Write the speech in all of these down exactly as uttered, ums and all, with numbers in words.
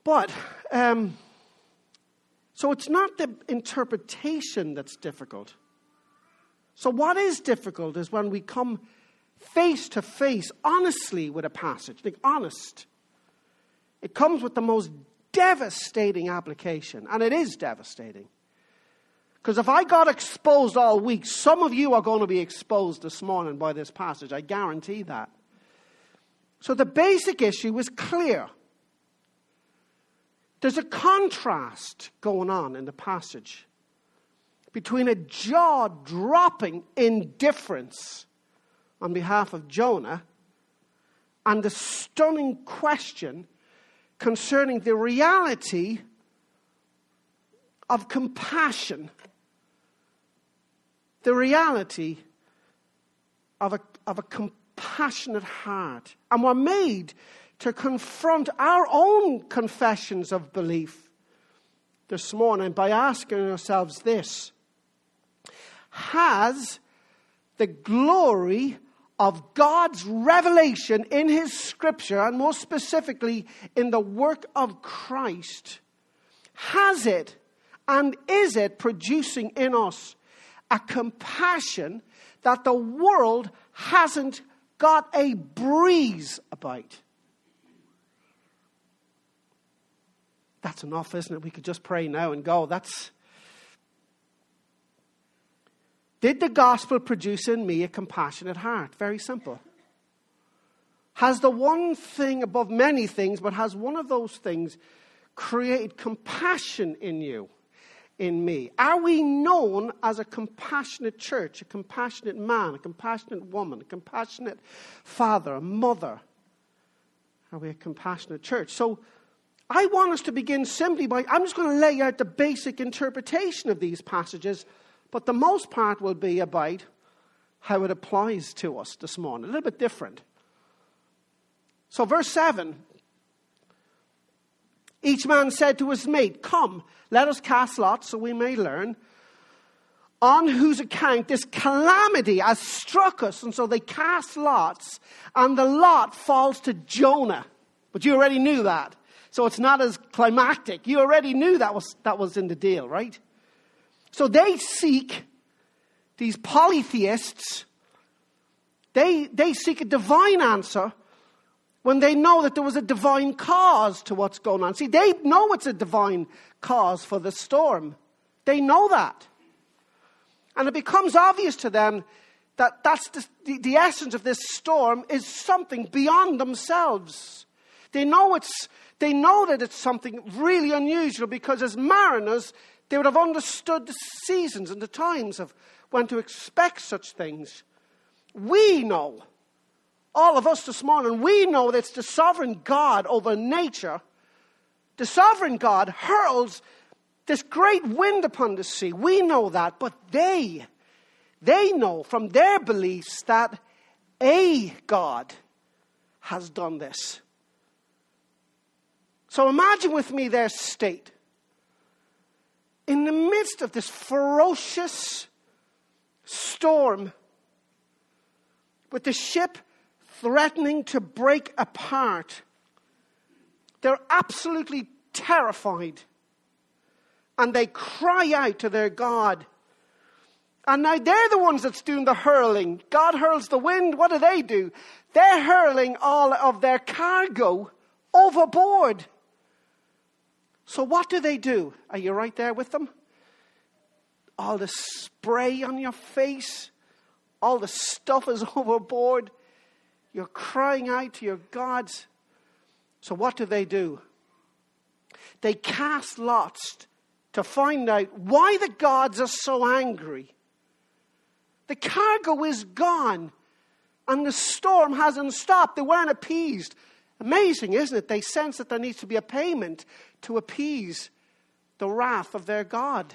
But, um, so it's not the interpretation that's difficult. So what is difficult is when we come face to face, honestly, with a passage. Like, honest. It comes with the most devastating application. And it is devastating. Because if I got exposed all week, some of you are going to be exposed this morning by this passage. I guarantee that. So the basic issue is clear. There's a contrast going on in the passage between a jaw-dropping indifference on behalf of Jonah and the stunning question concerning the reality of compassion. The reality of a, of a compassionate heart. And we're made to confront our own confessions of belief this morning by asking ourselves this: has the glory of God's revelation in His Scripture, and more specifically in the work of Christ, has it and is it producing in us a compassion that the world hasn't got a breeze about? That's enough, isn't it? We could just pray now and go. That's. Did the gospel produce in me a compassionate heart? Very simple. Has the one thing above many things, but has one of those things created compassion in you? In me? Are we known as a compassionate church, a compassionate man, a compassionate woman, a compassionate father, a mother? Are we a compassionate church? So I want us to begin simply by, I'm just going to lay out the basic interpretation of these passages, but the most part will be about how it applies to us this morning. A little bit different. So verse seven. Each man said to his mate, "Come, let us cast lots so we may learn on whose account this calamity has struck us." And so they cast lots, and the lot falls to Jonah. But you already knew that. So it's not as climactic. You already knew that was, that was in the deal, right? So they seek, these polytheists, they, they seek a divine answer when they know that there was a divine cause to what's going on. See, they know it's a divine cause for the storm. They know that. And it becomes obvious to them that that's the, the, the essence of this storm is something beyond themselves. They know it's, they know that it's something really unusual because as mariners, they would have understood the seasons and the times of when to expect such things. We know. All of us this morning, we know that it's the sovereign God over nature. The sovereign God hurls this great wind upon the sea. We know that, but they, they know from their beliefs that a God has done this. So imagine with me their state. In the midst of this ferocious storm, with the ship threatening to break apart, they're absolutely terrified. And they cry out to their God. And now they're the ones that's doing the hurling. God hurls the wind. What do they do? They're hurling all of their cargo overboard. So what do they do? Are you right there with them? All the spray on your face. All the stuff is overboard. You're crying out to your gods. So what do they do? They cast lots to find out why the gods are so angry. The cargo is gone. And the storm hasn't stopped. They weren't appeased. Amazing, isn't it? They sense that there needs to be a payment to appease the wrath of their God.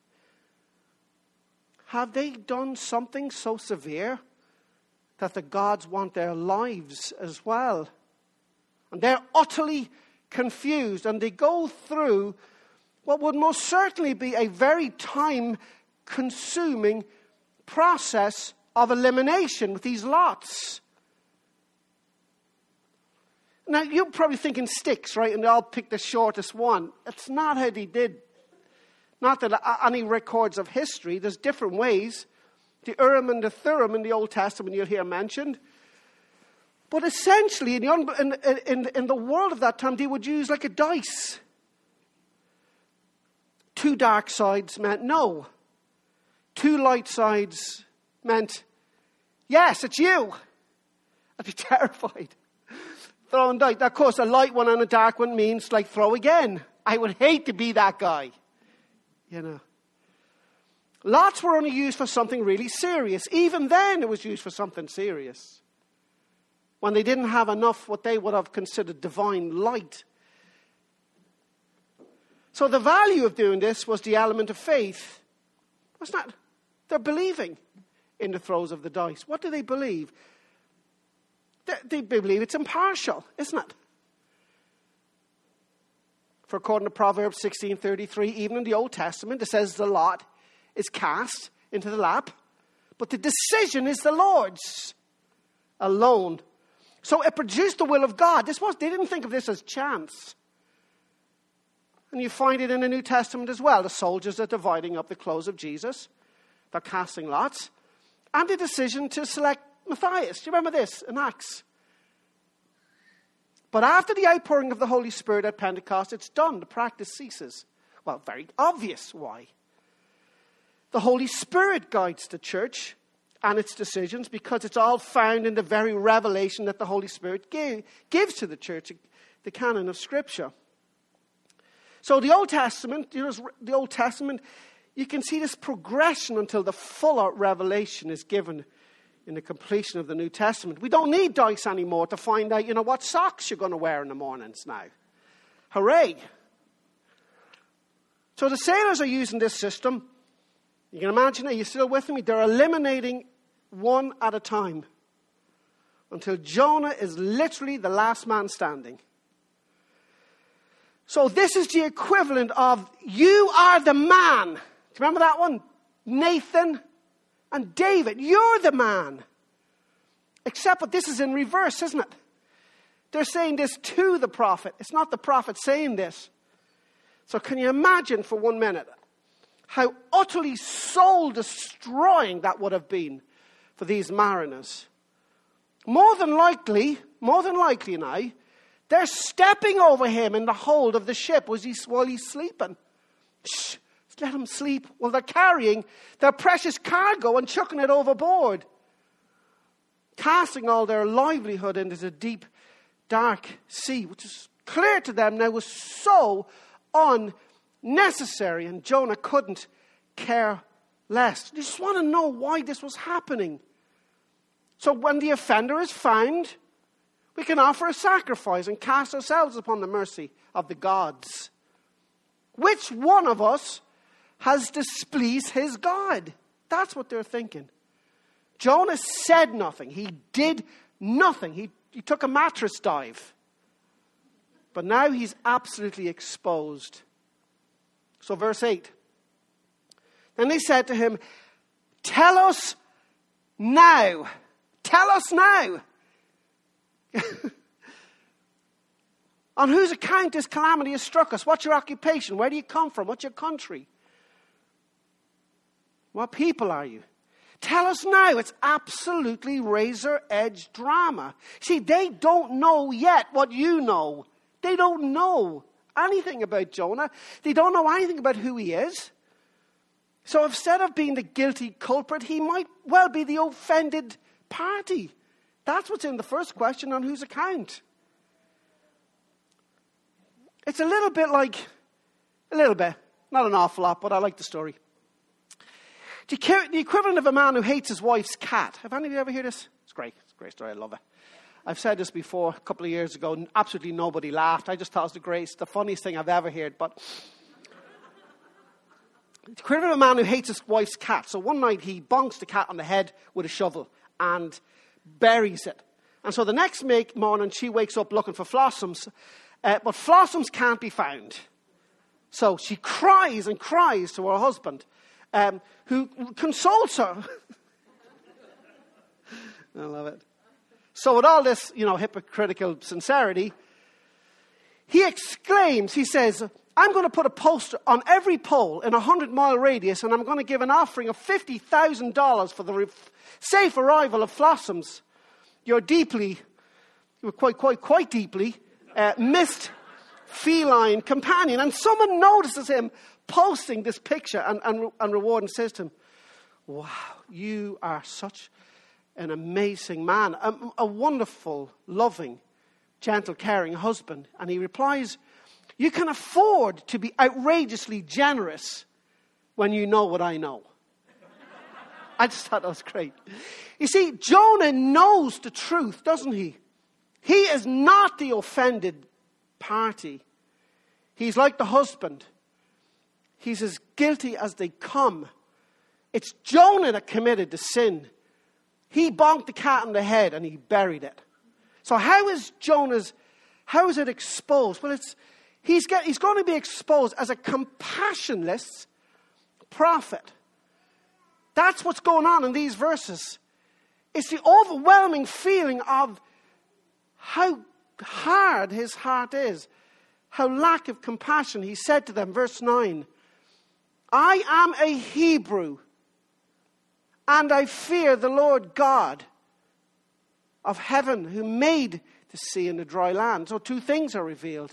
Have they done something so severe that the gods want their lives as well? And they're utterly confused, and they go through what would most certainly be a very time-consuming process of elimination with these lots. Now, you're probably thinking sticks, right? And they all pick the shortest one. It's not how they did. Not that any records of history. There's different ways. The Urim and the Thummim in the Old Testament you'll hear mentioned. But essentially, in the, in, in, in the world of that time, they would use like a dice. Two dark sides meant no. Two light sides meant, yes, it's you. I'd be terrified. Throwing dice. Of course, a light one and a dark one means like throw again. I would hate to be that guy. You know. Lots were only used for something really serious. Even then, it was used for something serious. When they didn't have enough what they would have considered divine light. So the value of doing this was the element of faith. It's not, they're believing in the throws of the dice. What do they believe? They, they believe it's impartial, isn't it? For according to Proverbs sixteen thirty-three, even in the Old Testament, it says the lot is cast into the lap, but the decision is the Lord's alone. So it produced the will of God. This was, they didn't think of this as chance. And you find it in the New Testament as well. The soldiers are dividing up the clothes of Jesus. They're casting lots. And the decision to select Matthias. Do you remember this in Acts? But after the outpouring of the Holy Spirit at Pentecost, it's done. The practice ceases. Well, very obvious why. The Holy Spirit guides the church and its decisions because it's all found in the very revelation that the Holy Spirit gave, gives to the church, the canon of Scripture. So the Old Testament, you know, the Old Testament, you can see this progression until the fuller revelation is given in the completion of the New Testament. We don't need dice anymore to find out, you know, what socks you're going to wear in the mornings now. Hooray. So the sailors are using this system. You can imagine, are you still with me? They're eliminating one at a time until Jonah is literally the last man standing. So this is the equivalent of, you are the man. Do you remember that one? Nathan and David, you're the man. Except that this is in reverse, isn't it? They're saying this to the prophet. It's not the prophet saying this. So can you imagine for one minute how utterly soul-destroying that would have been for these mariners? More than likely, more than likely now, they're stepping over him in the hold of the ship while he's, while he's sleeping. Shh, let him sleep while they're carrying their precious cargo and chucking it overboard. Casting all their livelihood into the deep, dark sea, which is clear to them now was so unnecessary, and Jonah couldn't care less. You just want to know why this was happening. So when the offender is found, we can offer a sacrifice and cast ourselves upon the mercy of the gods. Which one of us has displeased his God? That's what they're thinking. Jonah said nothing. He did nothing. He, he took a mattress dive. But now he's absolutely exposed. So verse eight. Then they said to him, tell us now. Tell us now. On whose account this calamity has struck us? What's your occupation? Where do you come from? What's your country? What people are you? Tell us now. It's absolutely razor-edge drama. See, they don't know yet what you know. They don't know anything about Jonah. They don't know anything about who he is. So instead of being the guilty culprit, he might well be the offended party. That's what's in the first question, on whose account. It's a little bit like, a little bit, not an awful lot, but I like the story. The equivalent of a man who hates his wife's cat. Have any of you ever heard this? It's great. It's a great story. I love it. I've said this before a couple of years ago, and absolutely nobody laughed. I just thought it was the greatest, the funniest thing I've ever heard. But the equivalent of a man who hates his wife's cat. So one night he bonks the cat on the head with a shovel and buries it. And so the next morning she wakes up looking for Flossums, uh, but Flossums can't be found. So she cries and cries to her husband, um, who consoles her. I love it. So with all this, you know, hypocritical sincerity, he exclaims, he says, I'm going to put a poster on every pole in a hundred-mile radius, and I'm going to give an offering of fifty thousand dollars for the re- safe arrival of Flossums, your deeply, quite, quite, quite deeply uh, missed feline companion. And someone notices him posting this picture and, and, and reward and says to him, wow, you are such an amazing man, a, a wonderful, loving, gentle, caring husband. And he replies, you can afford to be outrageously generous when you know what I know. I just thought that was great. You see, Jonah knows the truth, doesn't he? He is not the offended party. He's like the husband. He's as guilty as they come. It's Jonah that committed the sin. He bonked the cat on the head and he buried it. So how is Jonah's, how is it exposed? Well, it's he's get, he's going to be exposed as a compassionless prophet. That's what's going on in these verses. It's the overwhelming feeling of how hard his heart is, how lack of compassion. He said to them, verse nine, I am a Hebrew, and I fear the Lord God of heaven, who made the sea and the dry land. So two things are revealed.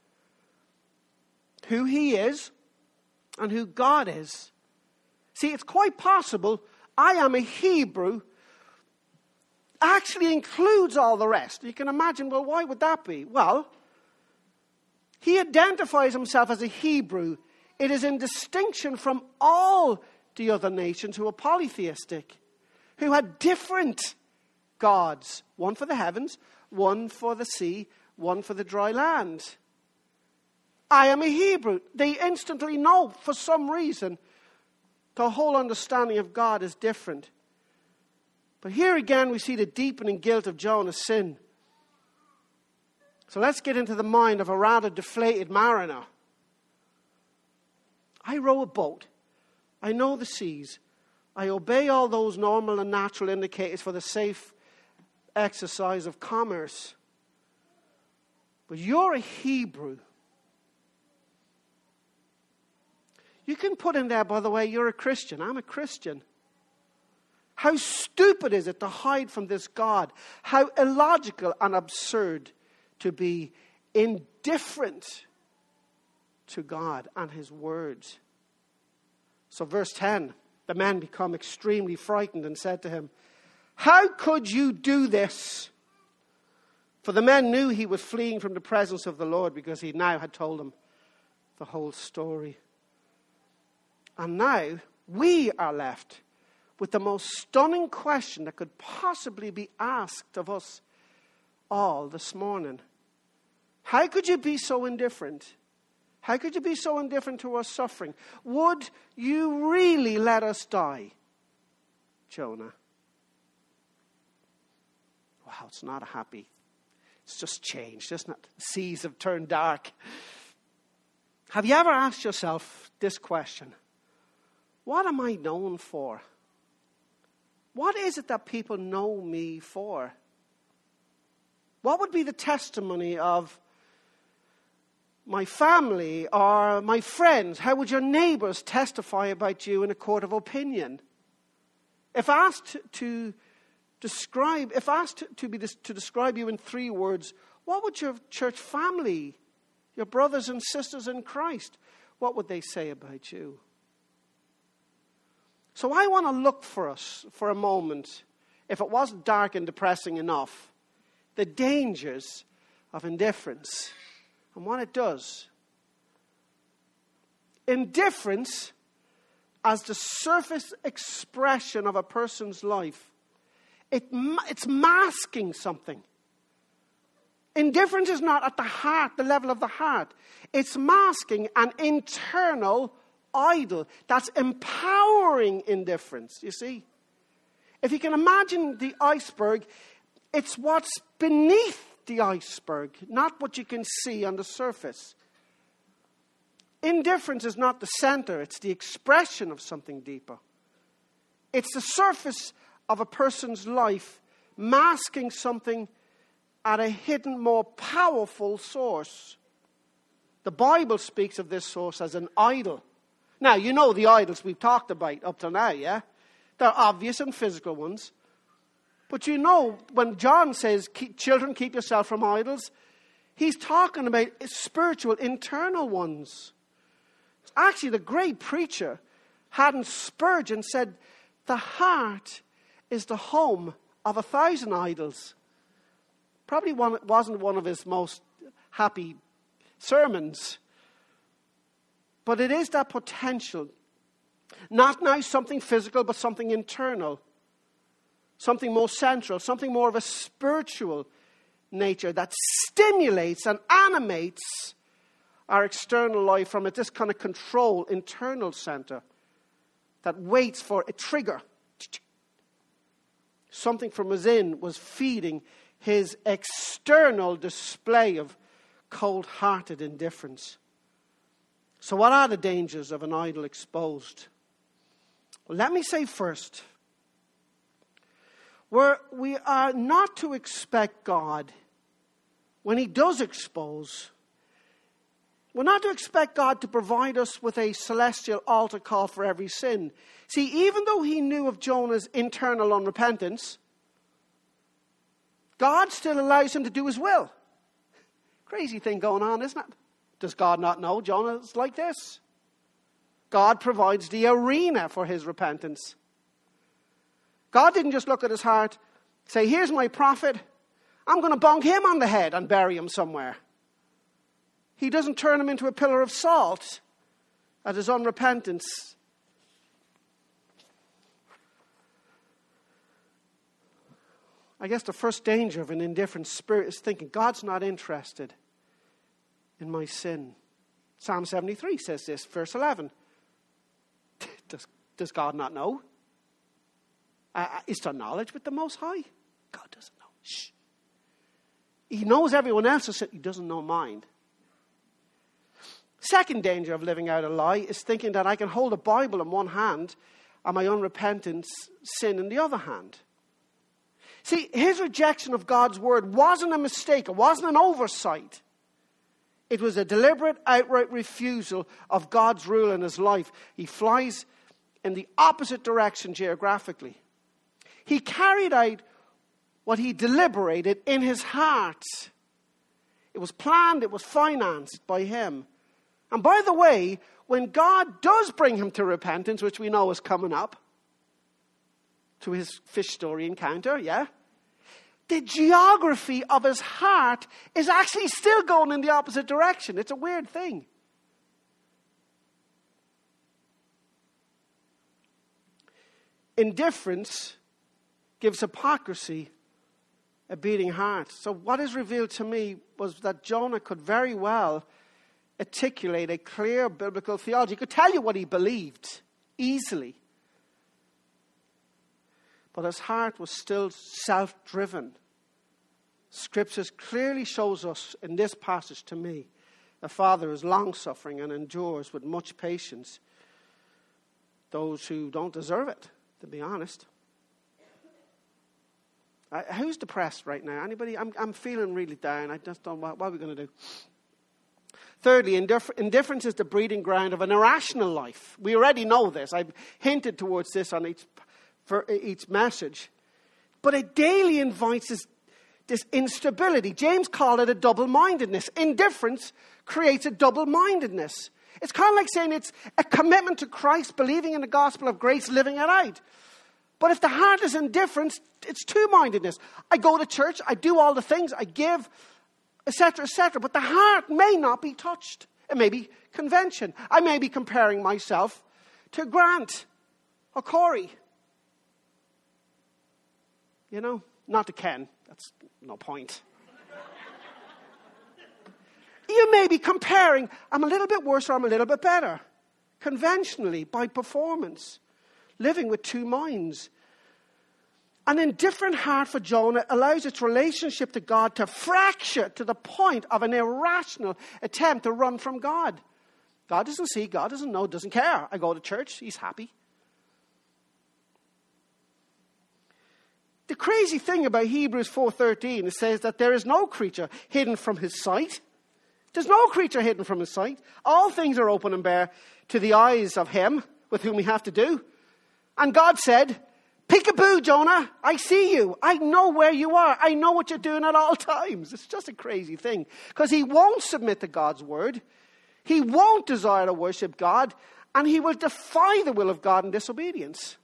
Who he is and who God is. See, it's quite possible I am a Hebrew actually includes all the rest. You can imagine, well, why would that be? Well, he identifies himself as a Hebrew. It is in distinction from all the other nations who are polytheistic, who had different gods. One for the heavens, one for the sea, one for the dry land. I am a Hebrew. They instantly know, for some reason, the whole understanding of God is different. But here again we see the deepening guilt of Jonah's sin. So let's get into the mind of a rather deflated mariner. I row a boat. I know the seas. I obey all those normal and natural indicators for the safe exercise of commerce. But you're a Hebrew. You can put in there, by the way, you're a Christian. I'm a Christian. How stupid is it to hide from this God? How illogical and absurd to be indifferent to God and his words. So verse ten, the men become extremely frightened and said to him, how could you do this? For the men knew he was fleeing from the presence of the Lord, because he now had told them the whole story. And now we are left with the most stunning question that could possibly be asked of us all this morning. How could you be so indifferent? How could you be so indifferent to our suffering? Would you really let us die, Jonah? Wow, it's not a happy. It's just changed, isn't it? The seas have turned dark. Have you ever asked yourself this question? What am I known for? What is it that people know me for? What would be the testimony of my family or my friends? How would your neighbors testify about you in a court of opinion? If asked to describe, if asked to be to describe you in three words, what would your church family, your brothers and sisters in Christ, what would they say about you? So I want to look for us for a moment, if it wasn't dark and depressing enough, the dangers of indifference and what it does. Indifference, as the surface expression of a person's life, it, it's masking something. Indifference is not at the heart, the level of the heart. It's masking an internal idol that's empowering indifference, you see. If you can imagine the iceberg, it's what's beneath the iceberg, not what you can see on the surface. Indifference is not the center, it's the expression of something deeper. It's the surface of a person's life masking something at a hidden, more powerful source. The Bible speaks of this source as an idol. Now, you know the idols we've talked about up to now, yeah? They're obvious and physical ones. But you know, when John says, keep, children, keep yourself from idols, he's talking about spiritual, internal ones. Actually, the great preacher, Haddon Spurgeon, said, the heart is the home of a thousand idols. Probably one, wasn't one of his most happy sermons. But it is that potential. Not now something physical, but something internal. Something more central, something more of a spiritual nature that stimulates and animates our external life from it, this kind of control, internal center that waits for a trigger. Something from within was feeding his external display of cold-hearted indifference. So what are the dangers of an idol exposed? Well, let me say first, where we are not to expect God, when he does expose, we're not to expect God to provide us with a celestial altar call for every sin. See, even though he knew of Jonah's internal unrepentance, God still allows him to do his will. Crazy thing going on, isn't it? Does God not know Jonah's like this? God provides the arena for his repentance. God didn't just look at his heart, say, here's my prophet, I'm going to bonk him on the head and bury him somewhere. He doesn't turn him into a pillar of salt at his unrepentance. I guess the first danger of an indifferent spirit is thinking, God's not interested in my sin. Psalm seventy-three says this, verse eleven. Does, does God not know? Uh, is there knowledge with the Most High? God doesn't know. Shh. He knows everyone else's sin. He doesn't know mine. Second danger of living out a lie is thinking that I can hold a Bible in one hand and my unrepentant sin in the other hand. See, his rejection of God's word wasn't a mistake. It wasn't an oversight. It was a deliberate, outright refusal of God's rule in his life. He flies in the opposite direction geographically. He carried out what he deliberated in his heart. It was planned, it was financed by him. And by the way, when God does bring him to repentance, which we know is coming up, to his fish story encounter, yeah? The geography of his heart is actually still going in the opposite direction. It's a weird thing. Indifference gives hypocrisy a beating heart. So what is revealed to me was that Jonah could very well articulate a clear biblical theology. He could tell you what he believed easily. But his heart was still self-driven. Scriptures clearly shows us in this passage to me, a father is long-suffering and endures with much patience those who don't deserve it, to be honest. Uh, who's depressed right now? Anybody? I'm, I'm feeling really down. I just don't know what, what are we going to do? Thirdly, indif- indifference is the breeding ground of an irrational life. We already know this. I've hinted towards this on each, for each message. But it daily invites this, this instability. James called it a double-mindedness. Indifference creates a double-mindedness. It's kind of like saying it's a commitment to Christ, believing in the gospel of grace, living it out. But if the heart is indifference, it's two-mindedness. I go to church, I do all the things, I give, et cetera, et cetera. But the heart may not be touched. It may be convention. I may be comparing myself to Grant or Corey. You know, not to Ken. That's no point. You may be comparing, I'm a little bit worse or I'm a little bit better. Conventionally, by performance. Living with two minds. An indifferent heart for Jonah allows its relationship to God to fracture to the point of an irrational attempt to run from God. God doesn't see, God doesn't know, doesn't care. I go to church, he's happy. The crazy thing about Hebrews four thirteen, it says that there is no creature hidden from his sight. There's no creature hidden from his sight. All things are open and bare to the eyes of him with whom we have to do. And God said, peekaboo, Jonah, I see you. I know where you are. I know what you're doing at all times. It's just a crazy thing. Because he won't submit to God's word. He won't desire to worship God. And he will defy the will of God in disobedience.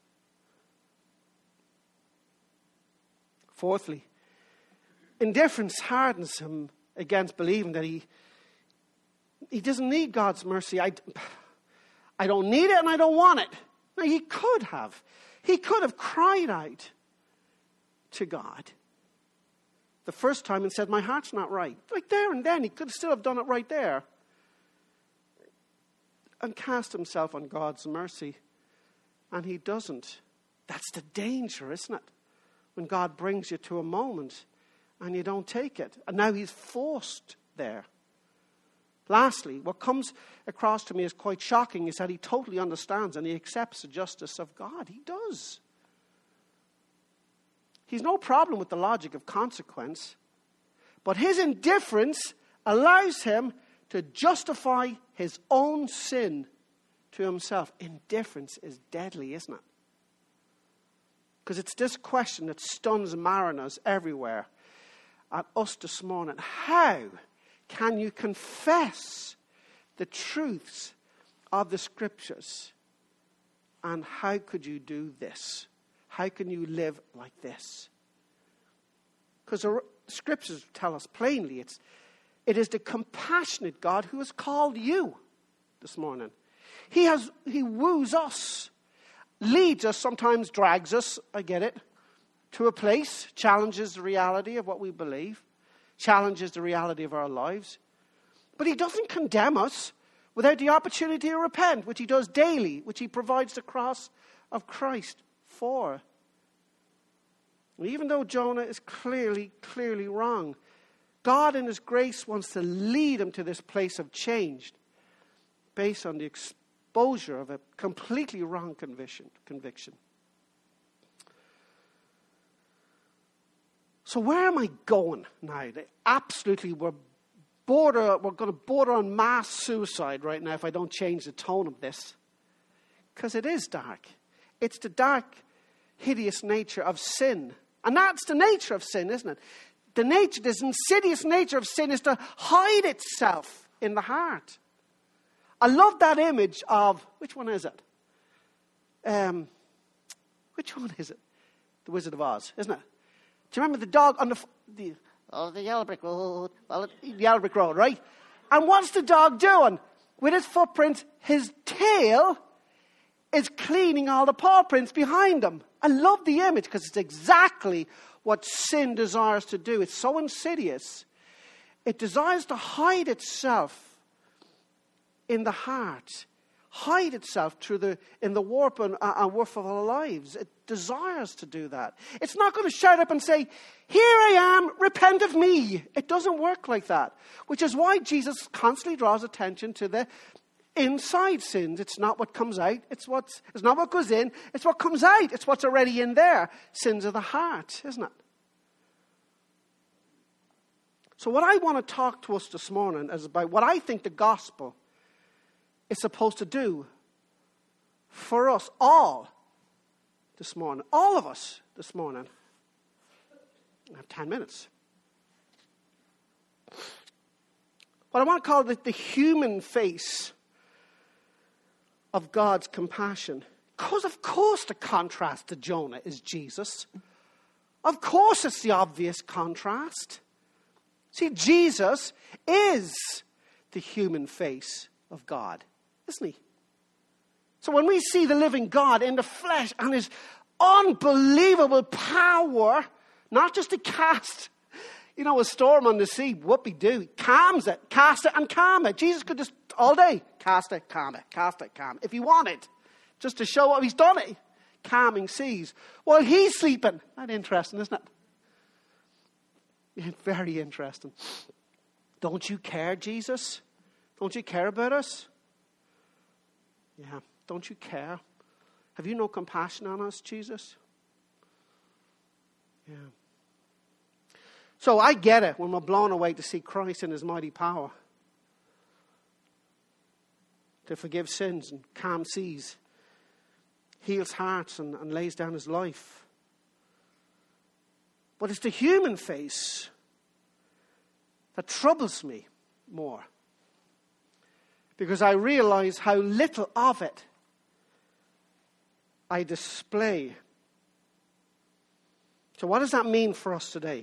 Fourthly, indifference hardens him against believing that he, he doesn't need God's mercy. I, I don't need it and I don't want it. Now, he could have. He could have cried out to God the first time and said, my heart's not right. Like there and then, he could still have done it right there. And cast himself on God's mercy. And he doesn't. That's the danger, isn't it? When God brings you to a moment and you don't take it. And now he's forced there. Lastly, what comes across to me as quite shocking is that he totally understands and he accepts the justice of God. He does. He's no problem with the logic of consequence. But his indifference allows him to justify his own sin to himself. Indifference is deadly, isn't it? Because it's this question that stuns mariners everywhere at us this morning. How can you confess the truths of the scriptures? And how could you do this? How can you live like this? Because the scriptures tell us plainly, it's, it is the compassionate God who has called you this morning. He has, he woos us, leads us, sometimes drags us, I get it, to a place, challenges the reality of what we believe, challenges the reality of our lives. But he doesn't condemn us without the opportunity to repent, which he does daily, which he provides the cross of Christ for. And even though Jonah is clearly, clearly wrong, God in his grace wants to lead him to this place of change based on the exposure of a completely wrong conviction. conviction. So where am I going now? Absolutely, we're border. We're going to border on mass suicide right now if I don't change the tone of this, because it is dark. It's the dark, hideous nature of sin, and that's the nature of sin, isn't it? The nature, this insidious nature of sin, is to hide itself in the heart. I love that image of, which one is it? Um, which one is it? The Wizard of Oz, isn't it? Do you remember the dog on the, the oh, the yellow brick road? Well, the yellow brick road, right? And what's the dog doing? With his footprints, his tail is cleaning all the paw prints behind him. I love the image because it's exactly what sin desires to do. It's so insidious. It desires to hide itself in the heart, hide itself through the in the warp and, uh, and woof of our lives. It desires to do that. It's not going to shout up and say, "Here I am, repent of me." It doesn't work like that. Which is why Jesus constantly draws attention to the inside sins. It's not what comes out. It's what's. It's not what goes in. It's what comes out. It's what's already in there. Sins of the heart, isn't it? So what I want to talk to us this morning is about what I think the gospel is supposed to do for us all this morning. All of us this morning. I have ten minutes. What I want to call the, the human face of God's compassion. Because of course the contrast to Jonah is Jesus. Of course it's the obvious contrast. See, Jesus is the human face of God, isn't he? So when we see the living God in the flesh and his unbelievable power, not just to cast, you know, a storm on the sea, whoopee-doo, calms it, cast it and calm it. Jesus could just, all day, cast it, calm it, cast it, calm it. If he wanted, just to show up, he's done it. Calming seas. While he's sleeping. That's interesting, isn't it? Very interesting. Don't you care, Jesus? Don't you care about us? Yeah, don't you care? Have you no compassion on us, Jesus? Yeah. So I get it when we're blown away to see Christ in his mighty power. to forgive sins and calm seas, heals hearts and, and lays down his life. But it's the human face that troubles me more, because I realize how little of it I display. So what does that mean for us today?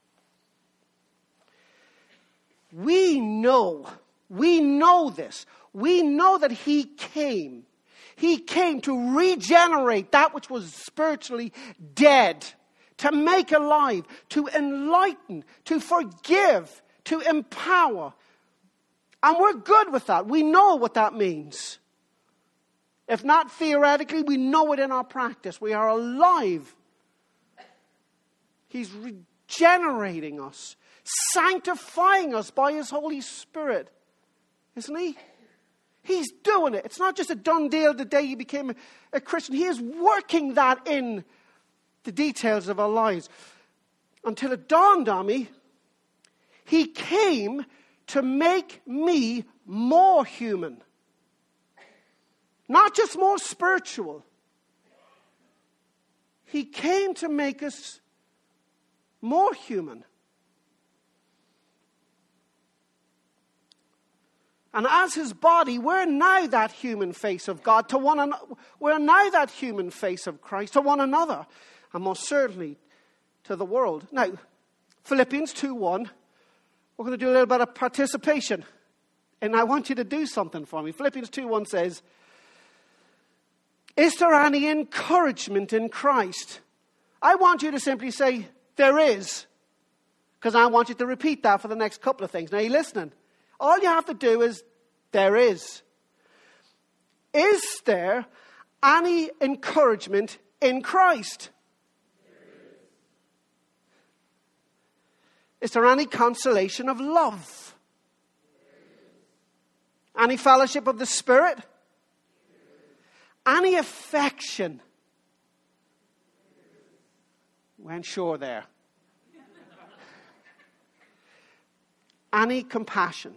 We know, we know this. We know that he came. He came to regenerate that which was spiritually dead, to make alive, to enlighten, to forgive, to empower. And we're good with that. We know what that means. If not theoretically, we know it in our practice. We are alive. He's regenerating us, sanctifying us by his Holy Spirit. Isn't he? He's doing it. It's not just a done deal the day you became a, a Christian. He is working that in the details of our lives. Until it dawned on me, he came to make me more human. Not just more spiritual. He came to make us more human. And as his body, we're now that human face of God to one another. We're now that human face of Christ to one another. And most certainly to the world. Now, Philippians two one, we're going to do a little bit of participation. And I want you to do something for me. Philippians two one says, is there any encouragement in Christ? I want you to simply say, there is. Because I want you to repeat that for the next couple of things. Now, are you listening? All you have to do is, there is. Is there any encouragement in Christ? Is there any consolation of love? Any fellowship of the Spirit? Any affection? Went sure there. Any compassion?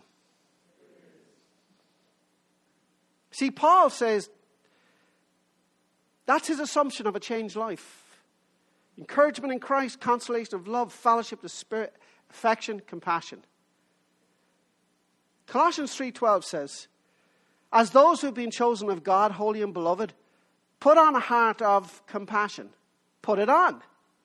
See, Paul says that's his assumption of a changed life. Encouragement in Christ, consolation of love, fellowship of the Spirit, affection, compassion. Colossians three twelve says, as those who have been chosen of God, holy and beloved, put on a heart of compassion. Put it on.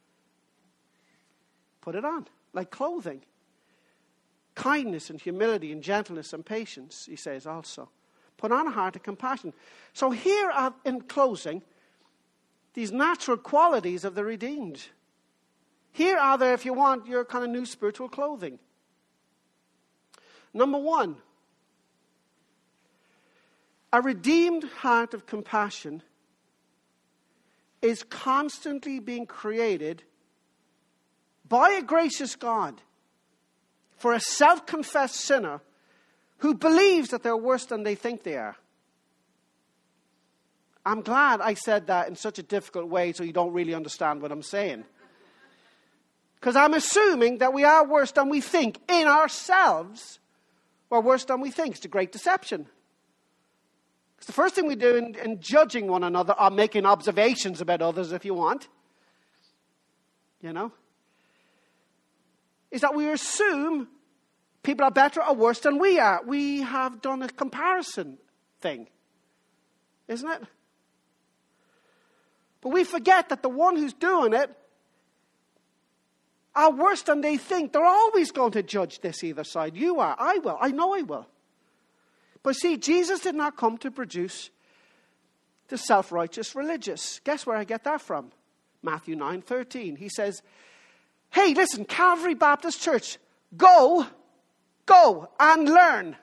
Put it on, like clothing. Kindness and humility and gentleness and patience, he says also. Put on a heart of compassion. So here are, in closing, these natural qualities of the redeemed. Here are there, if you want, your kind of new spiritual clothing. Number one, a redeemed heart of compassion is constantly being created by a gracious God for a self-confessed sinner who believes that they're worse than they think they are. I'm glad I said that in such a difficult way so you don't really understand what I'm saying. Because I'm assuming that we are worse than we think in ourselves, or worse than we think. It's a great deception. Because the first thing we do in, in judging one another are making observations about others, if you want. You know? Is that we assume people are better or worse than we are. We have done a comparison thing, isn't it? But we forget that the one who's doing it are worse than they think. They're always going to judge this either side. You are. I will. I know I will. But see, Jesus did not come to produce the self-righteous religious. Guess where I get that from? Matthew nine thirteen. He says, hey, listen, Calvary Baptist Church, go, go and learn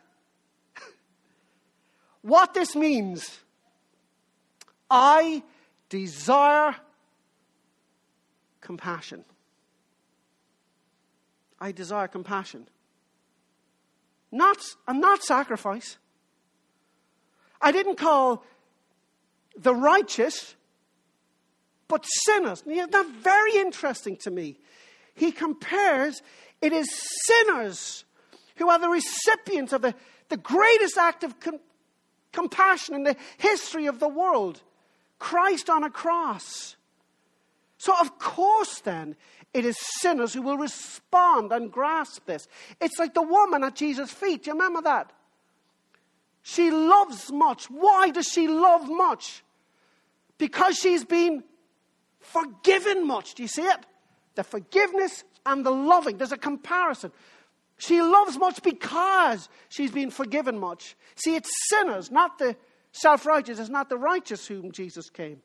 what this means. I desire compassion. I desire compassion. Not, and not sacrifice. I didn't call the righteous, but sinners. Yeah, that's very interesting to me. He compares, it is sinners who are the recipients of the, the greatest act of com- compassion in the history of the world. Christ on a cross. So of course then, it is sinners who will respond and grasp this. It's like the woman at Jesus' feet. Do you remember that? She loves much. Why does she love much? Because she's been forgiven much. Do you see it? The forgiveness and the loving. There's a comparison. She loves much because she's been forgiven much. See, it's sinners, not the self-righteous. It's not the righteous whom Jesus came.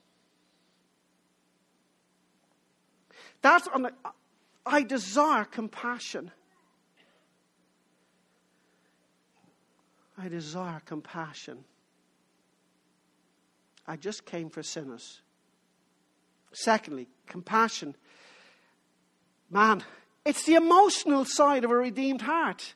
That's on the, I desire compassion. I desire compassion. I just came for sinners. Secondly, compassion. Man, it's the emotional side of a redeemed heart.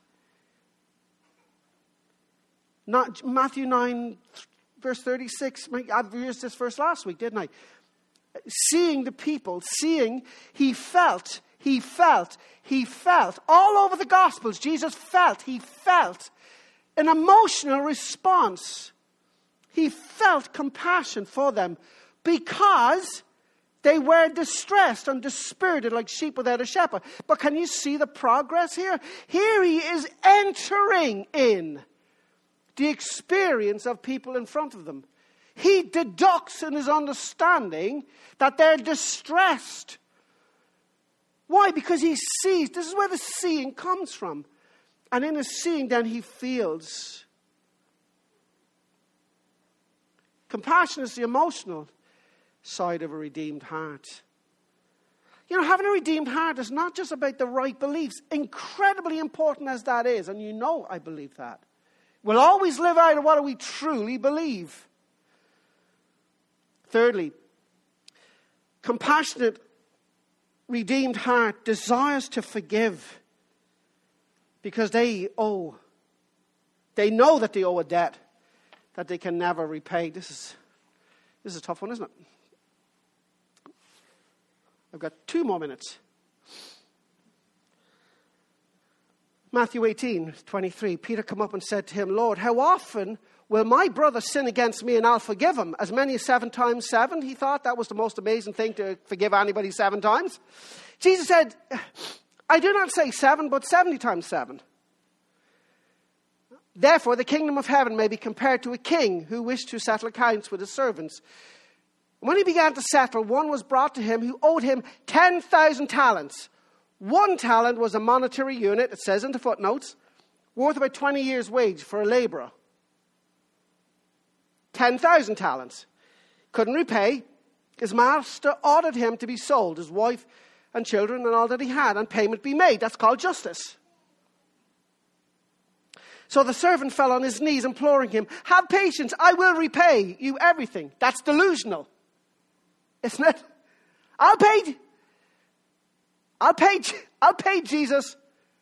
Not Matthew nine, verse thirty-six. I used this verse last week, didn't I? Seeing the people, seeing, he felt, he felt, he felt. All over the Gospels, Jesus felt, he felt an emotional response. He felt compassion for them because they were distressed and dispirited like sheep without a shepherd. But can you see the progress here? Here he is entering in the experience of people in front of them. He deducts in his understanding that they're distressed. Why? Because he sees. This is where the seeing comes from. And in his seeing, then he feels. Compassion is the emotional side of a redeemed heart. You know, having a redeemed heart is not just about the right beliefs. Incredibly important as that is, and you know I believe that. We'll always live out of what we truly believe. Thirdly, compassionate, redeemed heart desires to forgive because they owe. They know that they owe a debt that they can never repay. This is, this is a tough one, isn't it? I've got two more minutes. Matthew eighteen, twenty-three. Peter came up and said to him, Lord, how often will my brother sin against me and I'll forgive him? As many as seven times seven? He thought that was the most amazing thing, to forgive anybody seven times. Jesus said, I do not say seven, but seventy times seven. Therefore, the kingdom of heaven may be compared to a king who wished to settle accounts with his servants. When he began to settle, one was brought to him who owed him ten thousand talents. One talent was a monetary unit, it says in the footnotes, worth about twenty years' wage for a laborer. ten thousand talents. Couldn't repay. His master ordered him to be sold, his wife and children and all that he had, and payment be made. That's called justice. So the servant fell on his knees, imploring him, have patience, I will repay you everything. That's delusional, isn't it? I'll pay, I'll pay, I'll pay Jesus.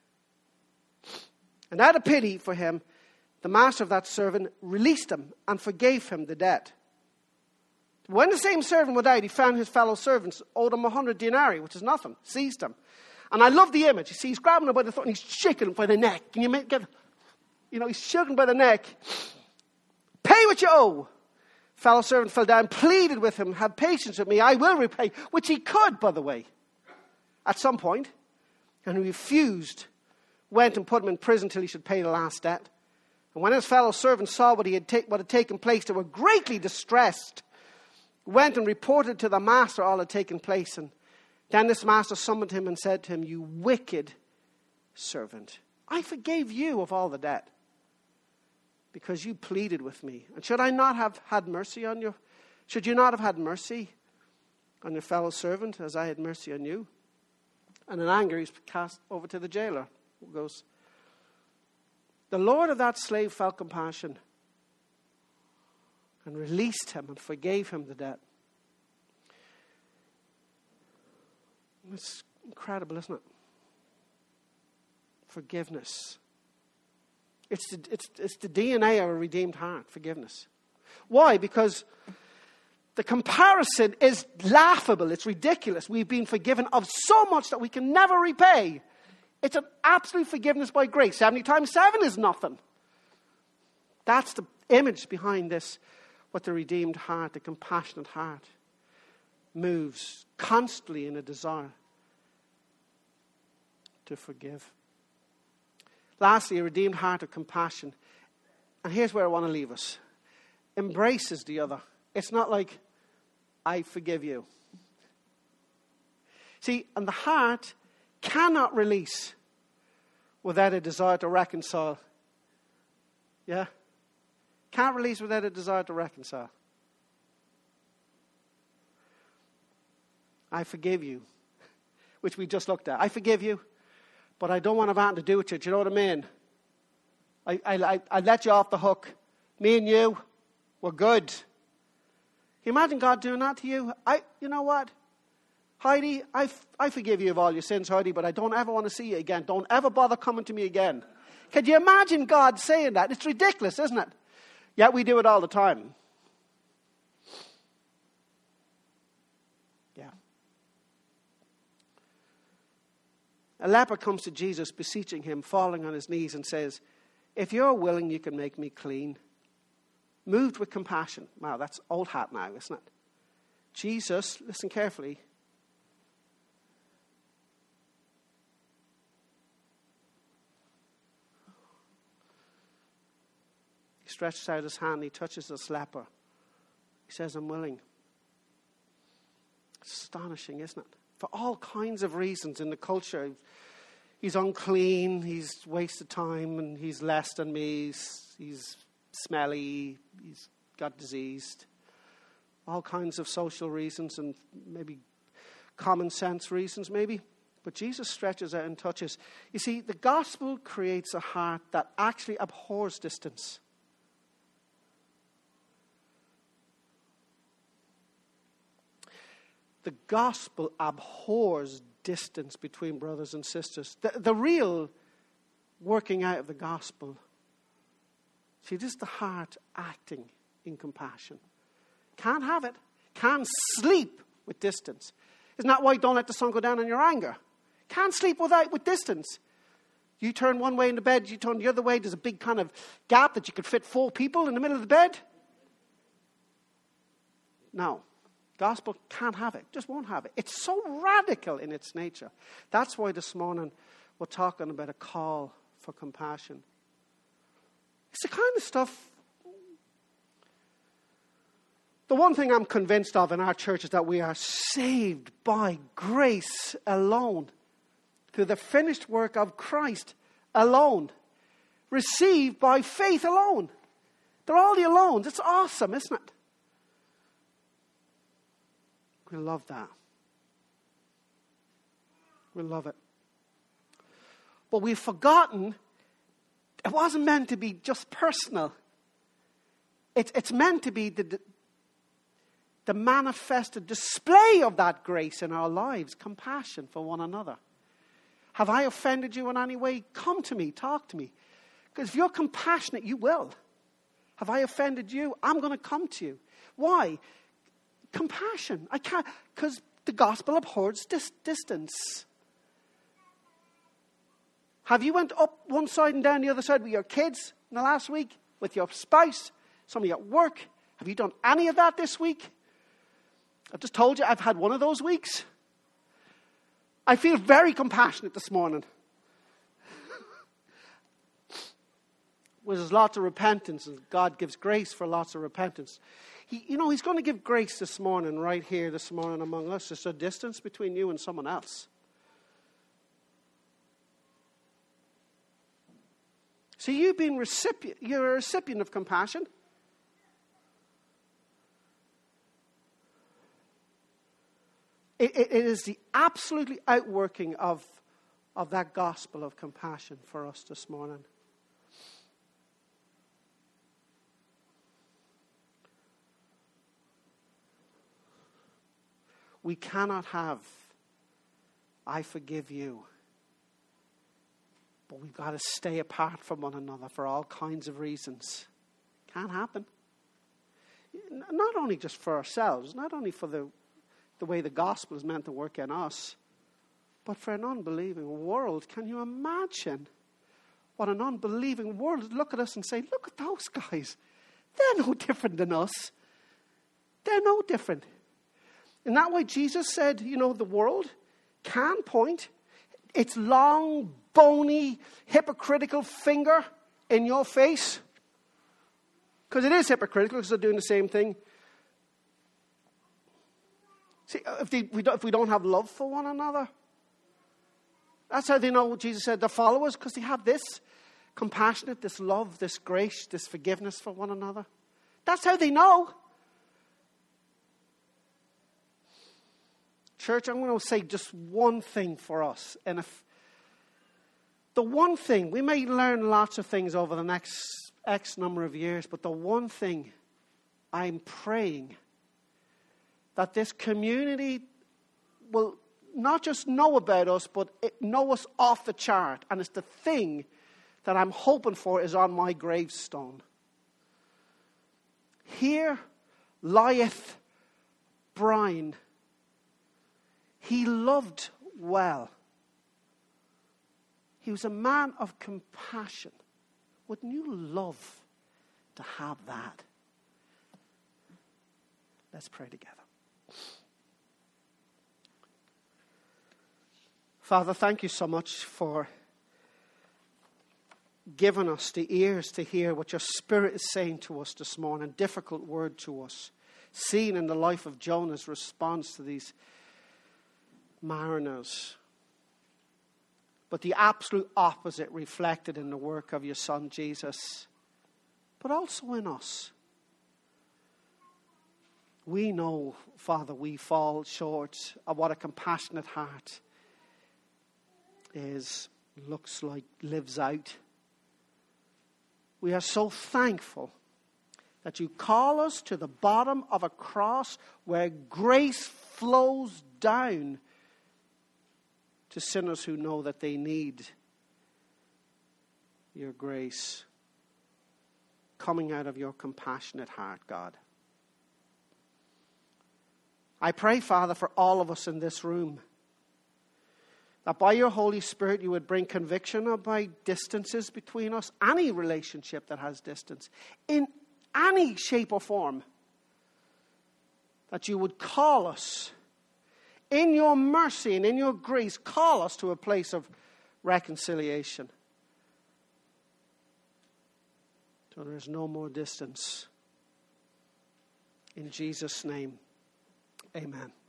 And out of pity for him, the master of that servant released him and forgave him the debt. When the same servant went out, he found his fellow servants owed him a hundred denarii, which is nothing, seized him. And I love the image. You see, he's grabbing him by the throat and he's shaking him by the neck. Can you make, get, you know, he's shaking by the neck. Pay what you owe. Fellow servant fell down, pleaded with him, have patience with me, I will repay, which he could, by the way, at some point. And he refused, went and put him in prison till he should pay the last debt. And when his fellow servants saw what, he had ta- what had taken place, they were greatly distressed. Went and reported to the master all had taken place. And then this master summoned him and said to him, you wicked servant, I forgave you of all the debt because you pleaded with me. And should I not have had mercy on you? Should you not have had mercy on your fellow servant as I had mercy on you? And in anger, he's cast over to the jailer, who goes, the Lord of that slave felt compassion and released him and forgave him the debt. It's incredible, isn't it? Forgiveness. It's the, it's, it's the D N A of a redeemed heart, forgiveness. Why? Because the comparison is laughable. It's ridiculous. We've been forgiven of so much that we can never repay. It's an absolute forgiveness by grace. seventy times seven is nothing. That's the image behind this, what the redeemed heart, the compassionate heart, moves constantly in a desire to forgive. Lastly, a redeemed heart of compassion. And here's where I want to leave us. Embraces the other. It's not like, I forgive you. See, and the heart cannot release without a desire to reconcile. Yeah? Can't release without a desire to reconcile. I forgive you, which we just looked at. I forgive you, but I don't want to have anything to do with you. Do you know what I mean? I, I, I let you off the hook. Me and you, we're good. Can you imagine God doing that to you? I, you know what? Heidi, I, I forgive you of all your sins, Heidi, but I don't ever want to see you again. Don't ever bother coming to me again. Can you imagine God saying that? It's ridiculous, isn't it? Yet we do it all the time. Yeah. A leper comes to Jesus, beseeching him, falling on his knees, and says, if you're willing, you can make me clean. Moved with compassion. Wow, that's old hat now, isn't it? Jesus, listen carefully. He stretches out his hand, he touches this leper. He says, I'm willing. It's astonishing, isn't it? For all kinds of reasons in the culture. He's unclean, he's wasted time, and he's less than me, he's, he's smelly, he's got diseased. All kinds of social reasons and maybe common sense reasons maybe. But Jesus stretches out and touches. You see, the gospel creates a heart that actually abhors distance. The gospel abhors distance between brothers and sisters. The, the real working out of the gospel. See, this is the heart acting in compassion. Can't have it. Can't sleep with distance. Isn't that why don't let the sun go down on your anger? Can't sleep without with distance. You turn one way in the bed, you turn the other way, there's a big kind of gap that you could fit four people in the middle of the bed. No. Gospel can't have it. Just won't have it. It's so radical in its nature. That's why this morning we're talking about a call for compassion. It's the kind of stuff. The one thing I'm convinced of in our church is that we are saved by grace alone, through the finished work of Christ alone, received by faith alone. They're all the alones. It's awesome, isn't it? We love that. We love it. But we've forgotten it wasn't meant to be just personal. It's, it's meant to be the, the, the manifested display of that grace in our lives, compassion for one another. Have I offended you in any way? Come to me, talk to me. Because if you're compassionate, you will. Have I offended you? I'm going to come to you. Why? Compassion. I can't, because the gospel abhors dis- distance. Have you went up one side and down the other side with your kids in the last week? With your spouse? Somebody at work? Have you done any of that this week? I've just told you I've had one of those weeks. I feel very compassionate this morning. Well, there's lots of repentance, and God gives grace for lots of repentance. He, you know, He's going to give grace this morning, right here this morning among us. There's a distance between you and someone else. See, you've been recipient, you're a recipient of compassion. It, it, it is the absolutely outworking of, of that gospel of compassion for us this morning. We cannot have, I forgive you. But we've got to stay apart from one another for all kinds of reasons. Can't happen. Not only just for ourselves, not only for the, the way the gospel is meant to work in us, but for an unbelieving world. Can you imagine what an unbelieving world would look at us and say, look at those guys. They're no different than us. They're no different. In that way, Jesus said, you know, the world can point its long, bony, hypocritical finger in your face. Because it is hypocritical, because they're doing the same thing. See, if, they, we don't, if we don't have love for one another, that's how they know, Jesus said, they're followers, because they have this compassionate, this love, this grace, this forgiveness for one another. That's how they know. Church, I'm going to say just one thing for us. And if the one thing, we may learn lots of things over the next X number of years, but the one thing I'm praying that this community will not just know about us, but it know us off the chart. And it's the thing that I'm hoping for is on my gravestone. Here lieth Brian. He loved well. He was a man of compassion. Wouldn't you love to have that? Let's pray together. Father, thank you so much for giving us the ears to hear what your Spirit is saying to us this morning. A difficult word to us. Seen in the life of Jonah's response to these mariners. But the absolute opposite reflected in the work of your Son, Jesus. But also in us. We know, Father, we fall short of what a compassionate heart is, looks like, lives out. We are so thankful that you call us to the bottom of a cross where grace flows down to sinners who know that they need your grace coming out of your compassionate heart, God. I pray, Father, for all of us in this room, that by your Holy Spirit you would bring conviction about distances between us, any relationship that has distance, in any shape or form, that you would call us, in your mercy and in your grace, call us to a place of reconciliation. So there is no more distance. In Jesus' name, amen.